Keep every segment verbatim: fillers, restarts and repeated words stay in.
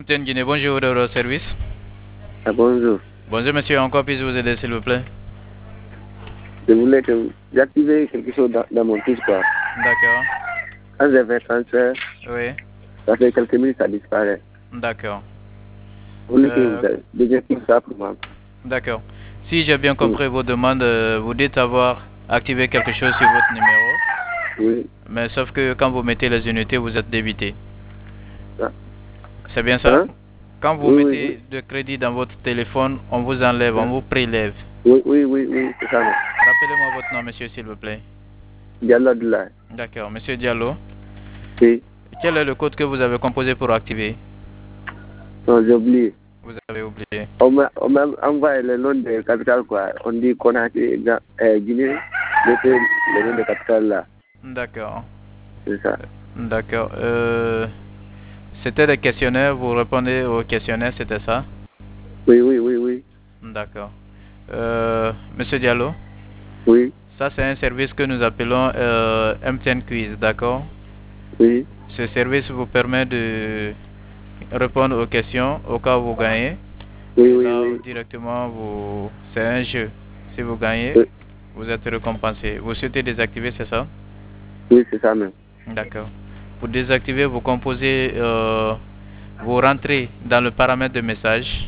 M T N Guinée, bonjour de votre service. Ah, bonjour. Bonjour monsieur, encore puis-je vous aider s'il vous plaît? Je voulais que j'active quelque chose dans, dans mon touche quoi. D'accord. Quand j'ai fait transfert, Oui. ça fait quelques minutes, ça disparaît. D'accord. Vous voulez Euh, que vous désactivez ça pour moi? D'accord. Si j'ai bien compris Oui. vos demandes, euh, vous dites avoir activé quelque chose sur votre numéro. Oui. Mais sauf que quand vous mettez les unités, vous êtes débité. Ah. C'est bien ça? Hein? Quand vous Oui, mettez oui, de crédit dans votre téléphone, on vous enlève, oui. on vous prélève. Oui, oui, oui, oui, c'est ça. Rappelez-moi votre nom, monsieur, s'il vous plaît. Diallo de là. D'accord. Monsieur Diallo, Oui. quel est le code que vous avez composé pour activer? Non, j'ai oublié. Vous avez oublié. On m'a on m'a envoyé le nom de capitale quoi. On dit Conakry, euh, Guinée, mettez le nom de capitale là. D'accord. C'est ça. D'accord. Euh, c'était des questionnaires, vous répondez aux questionnaires, c'était ça? Oui, oui, oui, oui. D'accord. Euh, Monsieur Diallo, Oui, ça c'est un service que nous appelons euh, M T N Quiz, d'accord? oui. Ce service vous permet de répondre aux questions au cas où vous gagnez. Oui, Et oui, là, oui. directement, vous... c'est un jeu. Si vous gagnez, Oui, vous êtes récompensé. Vous souhaitez désactiver, c'est ça? oui, c'est ça même. D'accord. Pour désactiver, vous composez, euh, vous rentrez dans le paramètre de message.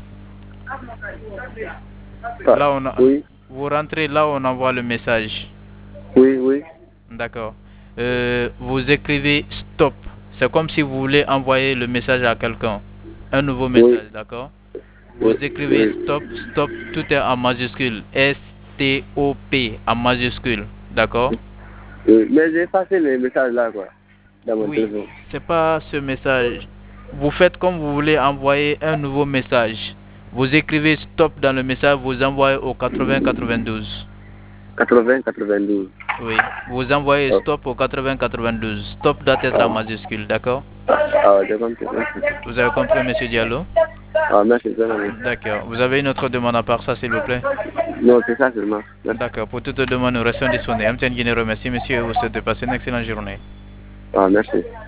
Ah, Là, on a, oui, vous rentrez là où on envoie le message. oui, oui. D'accord. Euh, vous écrivez stop. C'est comme si vous voulez envoyer le message à quelqu'un. Un nouveau Oui, message, d'accord? oui, Vous écrivez oui, stop, stop, tout est en majuscule. S T O P en majuscule, d'accord? oui. Mais j'ai passé les messages là, quoi, dans mon Oui, téléphone. c'est pas ce message. Vous faites comme vous voulez envoyer un nouveau message. Vous écrivez stop dans le message, vous envoyez au quatre-vingts quatre-vingt-douze. quatre-vingts quatre-vingt-douze. Oui, vous envoyez Oh. stop au quatre-vingts quatre-vingt-douze. Stop doit être en Ah, majuscule, d'accord? ah, j'ai compris. Merci. Vous avez compris, monsieur Diallo? Ah, merci, vraiment. D'accord. Vous avez une autre demande à part ça, s'il vous plaît? Non, c'est ça seulement. Merci. D'accord. Pour toute demande, nous restons disponibles. M T N Guinée remercie, monsieur, et vous souhaite de passer une excellente journée. Ah, merci.